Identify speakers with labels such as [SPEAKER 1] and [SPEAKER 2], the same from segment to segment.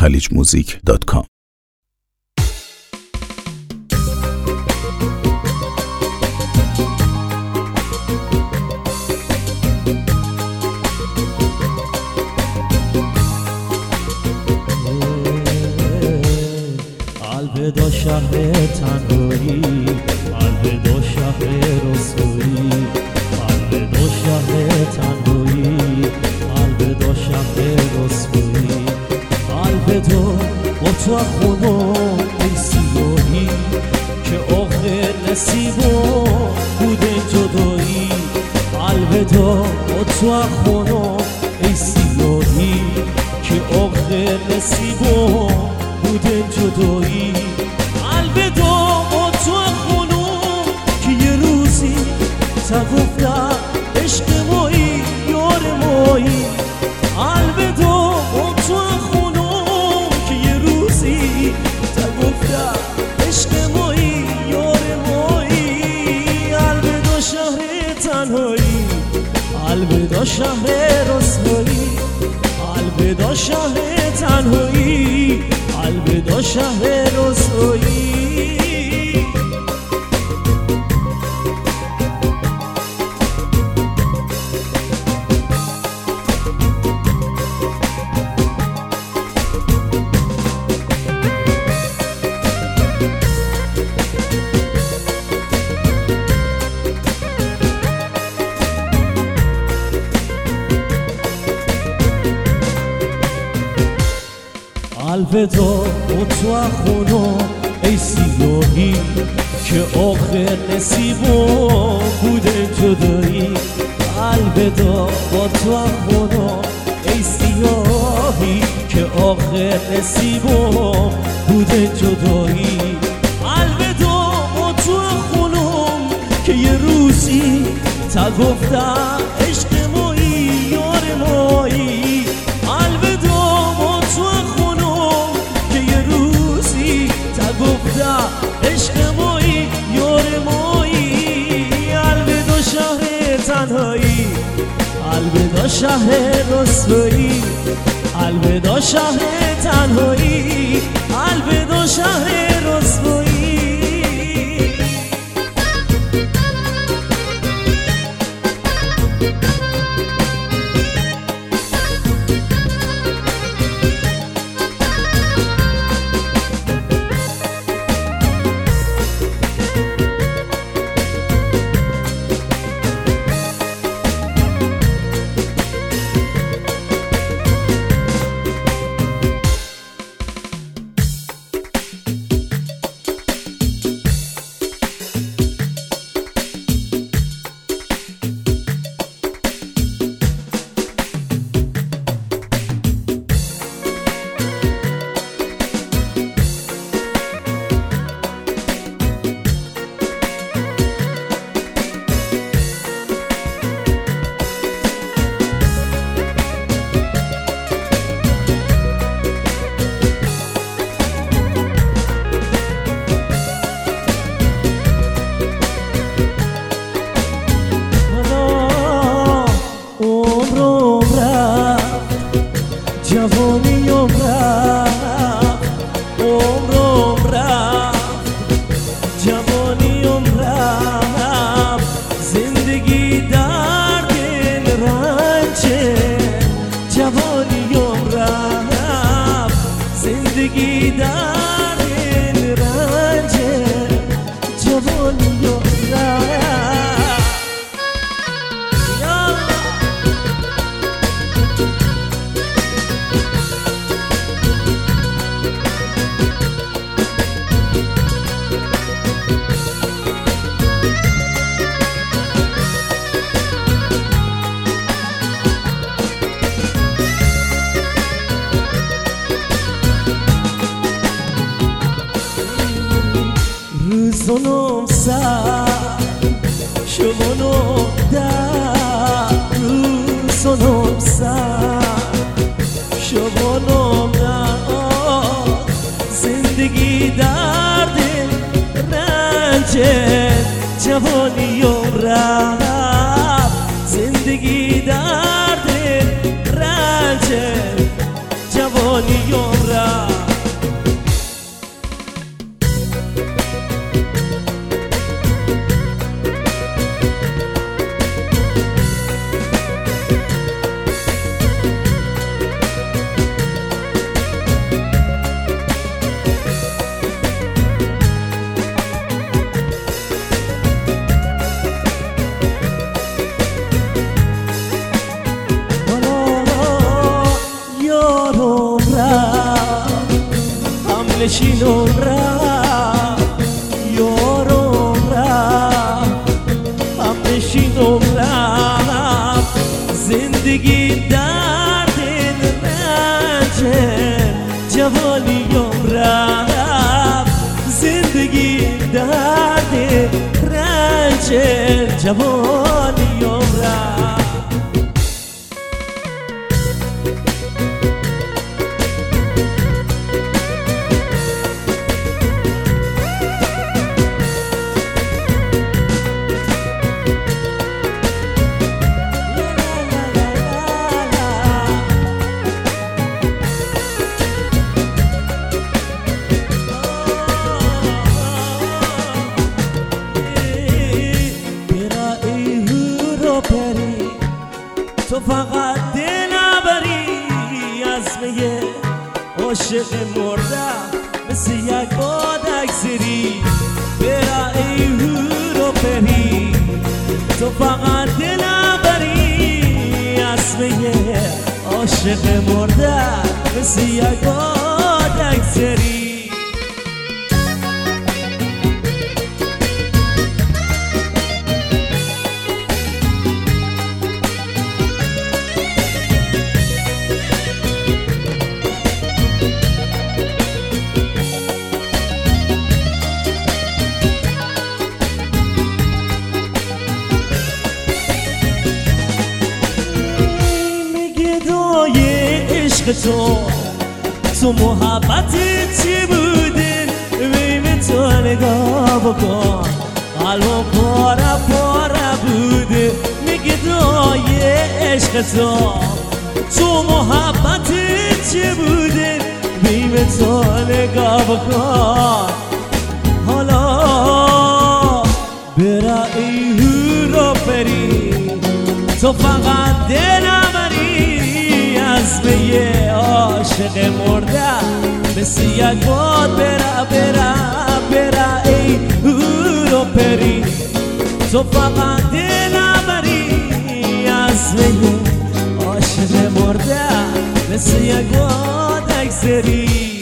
[SPEAKER 1] khaliجmusic.com.
[SPEAKER 2] الوداع شهر تنهایی، الوداع شهر رسوایی، الوداع شهر تنهایی، الوداع شهر رسوایی، الوداع با تو خونم ای سیاهی که آخر نصیبم بوده جدایی، الوداع با تو خونم ای سیاهی که آخر نصیبم بوده جدایی، الوداع با تو خونم که یه روزی تا گفتم عشق مایی یار مایی، الوداع با تو خونم که یه روزی تا گفتم عشق مایی یار مایی، الوداع شهر تنهایی، الوداع شهر رسوایی، الوداع شهر تنهایی، الوداع شهر رسوایی. الوداع با تو خونم ای سیاهی که آخر نصیبم بوده جدایی، الوداع با تو خونم ای سیاهی که آخر نصیبم بوده جدایی، الوداع با تو خونم که یه روزی تا گفتم عشق مایی یار مایی، الوداع با تو خونم که یه روزی تا گفتم عشق مایی یار مایی، الوداع شهر تنهایی، الوداع شهر رسوایی، الوداع شهر تنهایی، الوداع شهر رسوایی. جوانیم رفت، عمرم رفت، جوانیم رفت، زندگی در دل رنجه، جوانیم رفت، زندگی در دل رنجه، جوانیم رفت. روزانم سر شبانم در، روزانم سر شبانم در، زندگی در دل رنجه، جوانیم رفت، زندگی در دل رنجه، جوانیم رفت. دلشینم رفت یارم رفت همنشینم رفت زندگی درد رنج جوانیم رفت زندگی درد رنج جوانیم رفت تو فقط دل بری از میه عاشق مردم مثل یک بادک زری برا ای هورو پری تو فقط دل بری از میه عاشق مردم مثل یک بادک زری تو محبت چی بودین بیم تو نگاه بکن قلبم پاره پاره بوده میگه دای عشق تو محبت چی بودین بیم تو نگاه بکن حالا برا ای هورو پری تو فقط دلم از میه عاشق مردم مثل یک باد برا برا برا ای هورو پری تو فقط دلم بری از میه عاشق مردم مثل یک باد اکسری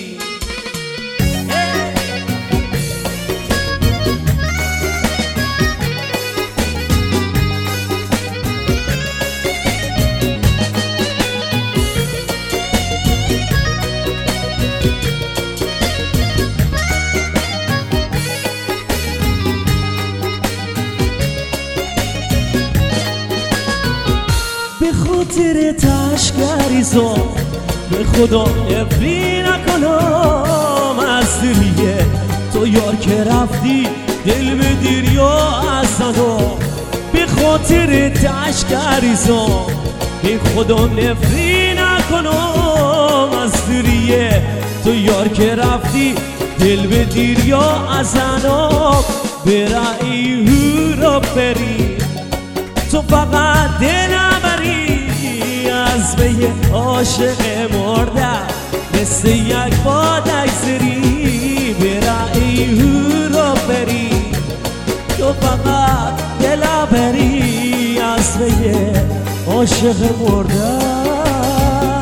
[SPEAKER 2] خاطر تشکریزم به خدا نفری نکنم از دریه تو یار که رفتی دل به دریا ازدم به خاطر تشکریزم به خدا نفری نکنم از دریه تو یار که رفتی دل به دریا ازدم برا ای هورو پری تو فقط دلم از بیه عاشق مردم مثل یک بادک زری برا ای هورو پری تو فقط دل بری از بیه عاشق مردم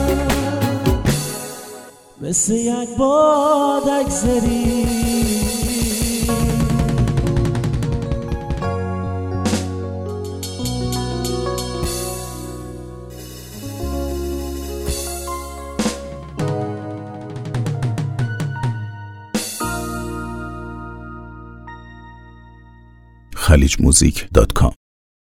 [SPEAKER 2] مثل یک بادک زری
[SPEAKER 1] khalichmusic.com